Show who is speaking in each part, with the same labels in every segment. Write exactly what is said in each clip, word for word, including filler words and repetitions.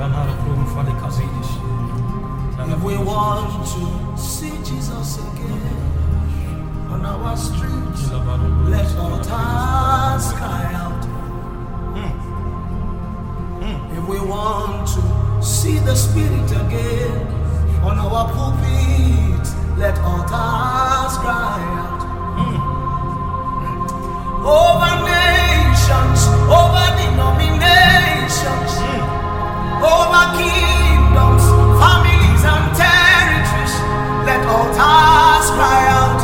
Speaker 1: If we want to see Jesus again on our streets, let altars cry out. If we want to see the Spirit again on our pulpits, let altars cry out. Over nations, over denominations, over kingdoms, families and territories, let altars cry out.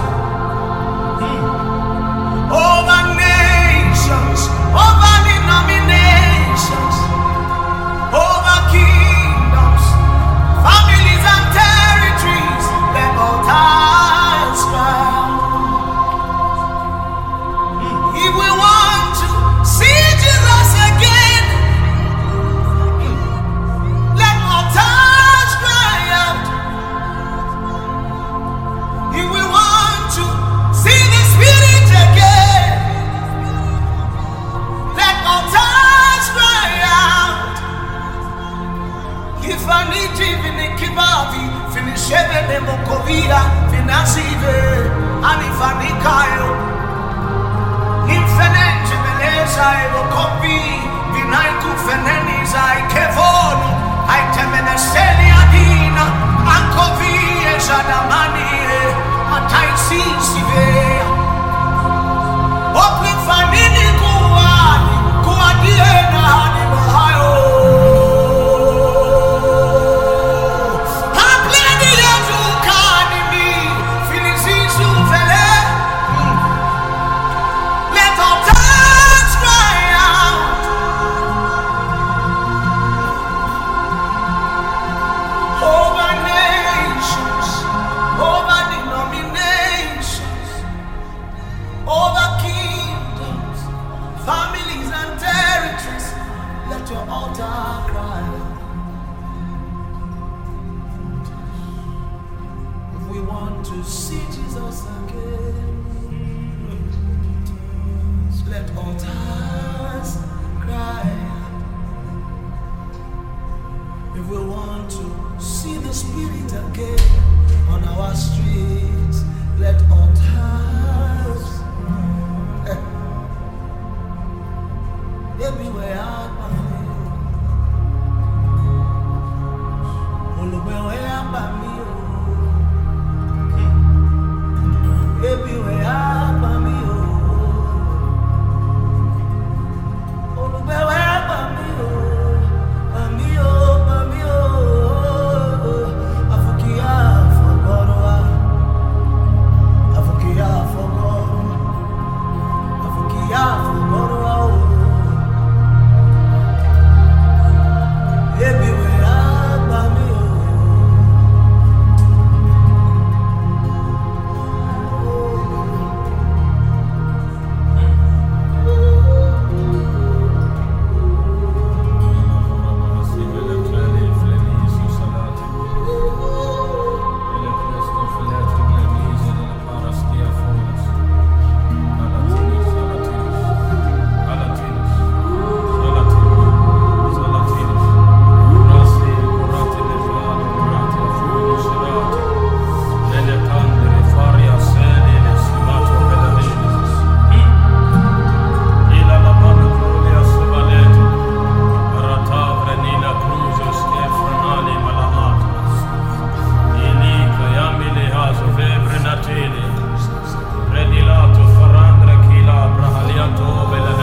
Speaker 1: Over nations, over denominations, over kingdoms, families and territories, let altars cry out. If we want to see Jesus again, let altars cry out. If we want to see the Spirit again, let altars cry out. If I need even a kibavi, finish the mokovia, finasive, and if I need Kyle. Infinite Meleza, Evocopi, Vinaitu Feneniza, Kevono, Itemeneseli Adina, Ancovi, Zadamani, Ataisi Sivea, Opli Fanini Kuani, Kuadiena, Ohio. Hapledi Yazukani, Filisisu Vele. To see Jesus again, let altars cry. If we want to see the Spirit again on our streets, let altars